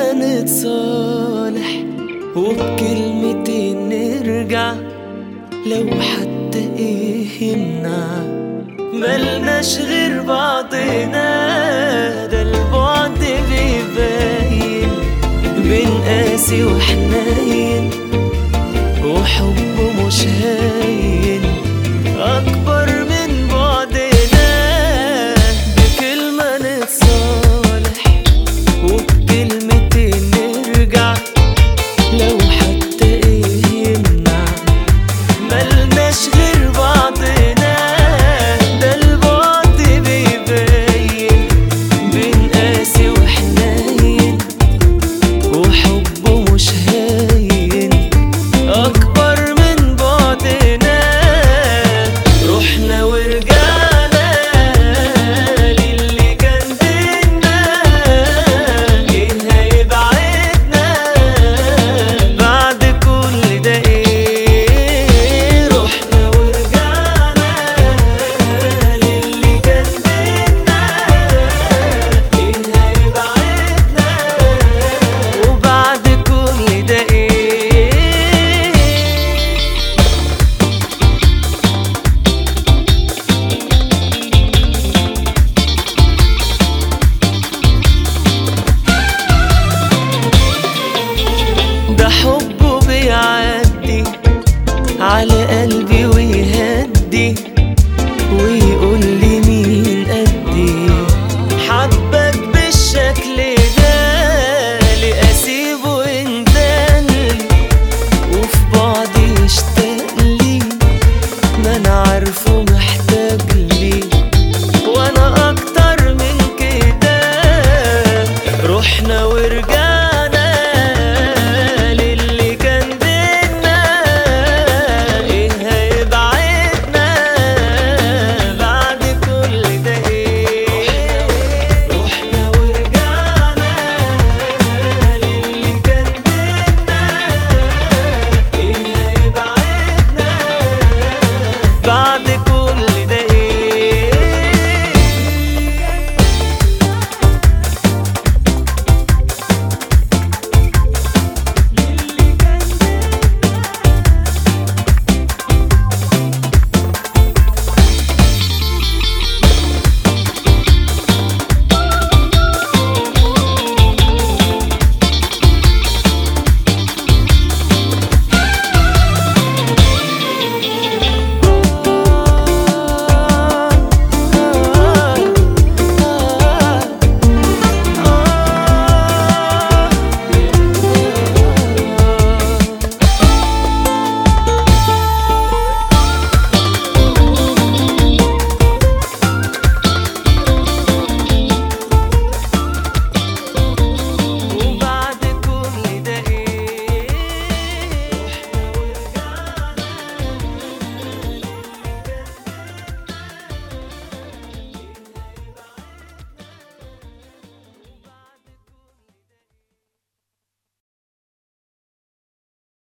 بكلمة نتصالح وبكلمتين نرجع، لو حتى ايه يمنع ملناش غير بعضنا. ده البعد بيبين بين قاسي وحنين، وحب مش هاين أكبر من بعدنا. بكلمة نتصالح وبكلمتين نرجع، لو حتى ايه يمنع ملناش غير بعضنا. ده البعد بيبين بين قاسي وحنين، وحب مش هاين أكبر من بعدنا. رحنا ورجعنا للي كان بينا، ايه هيبعدنا بعد كل ده ايه؟ رحنا ورجعنا للي كان بينا، ايه هيبعدنا وبعد كل ده ايه؟ ده حبه بيعدي على قلبي ويهدي، ويقول لي مين قدي حبك بالشكل ده. ليه اسيبه يندلي وفي بعضي يشتاق لي؟ ما انا عارفه محتاج لي وانا اكتر من كده. رحنا ورجعنا